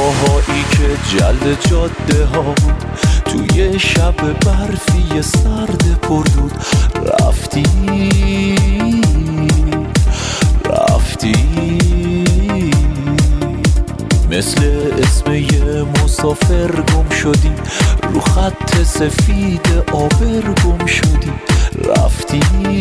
پاهایی که جلد جاده ها بود، توی شب برفی سرد پردود. رفتی مثل اسم یه مسافر گم شدی، رو خط سفید آبر گم شدی. رفتی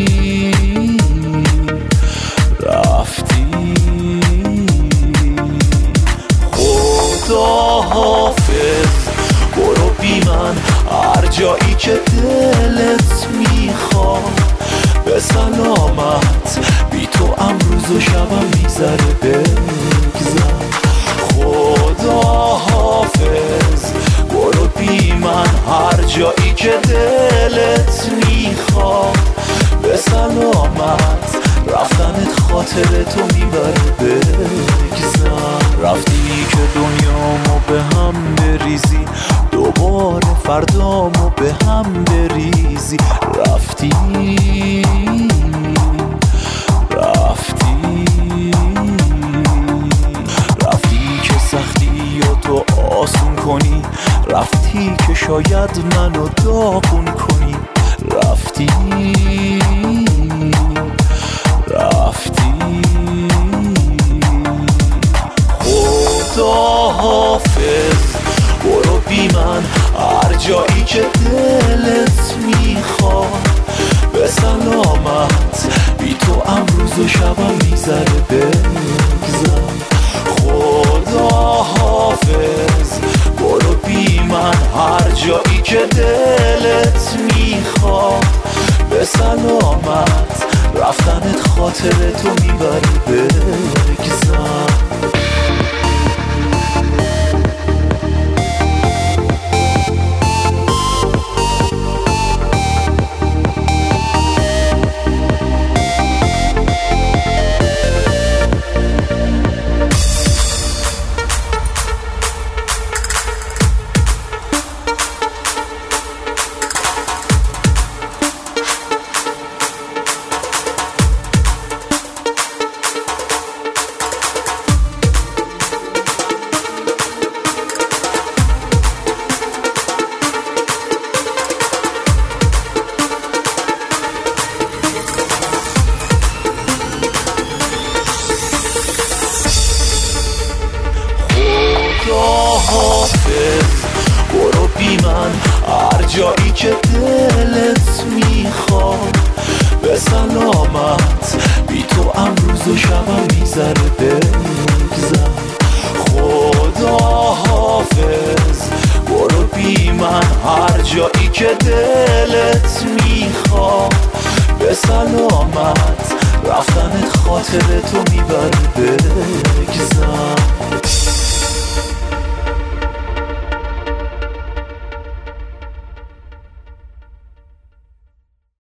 خدا حافظ، برو بی من هر جایی که دلت میخواد. به سلامت، بی تو امروز و شبم میذاره بگذر. خدا حافظ، برو بی من هر جایی که دلت میخواد. به سلامت، رفتنت خاطرتو میبره بگذر. رفتی که دنیامو به هم بریزی، دوباره فردامو به هم بریزی. رفتی که سختی و تو آسون کنی، رفتی که شاید منو داغون کنی. رفتی خدا حافظ، برو بی من هر جایی که دلت میخواد. به سلامت، بی تو امروز و شبم میذاره بگذر. خدا حافظ، برو بی من هر جایی که دلت میخواد. به سلامت، رفتنت خاطرتو میبره بگذر. برو بی من هر جایی که دلت میخواد. به سلامت، بی تو امروز و شبم میذاره بگذر. خدا حافظ، برو بی من هر جایی که دلت میخواد. به سلامت، رفتنت خاطرتو میبره بگذر.